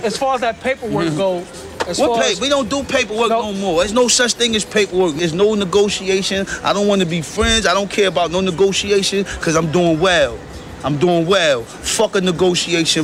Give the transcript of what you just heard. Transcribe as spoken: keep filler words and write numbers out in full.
as far as that paperwork goes, as What far pay? as, We don't do paperwork No. no more. There's no such thing as paperwork. There's no negotiation. I don't want to be friends. I don't care about no negotiation because I'm doing well. I'm doing well. Fuck a negotiation.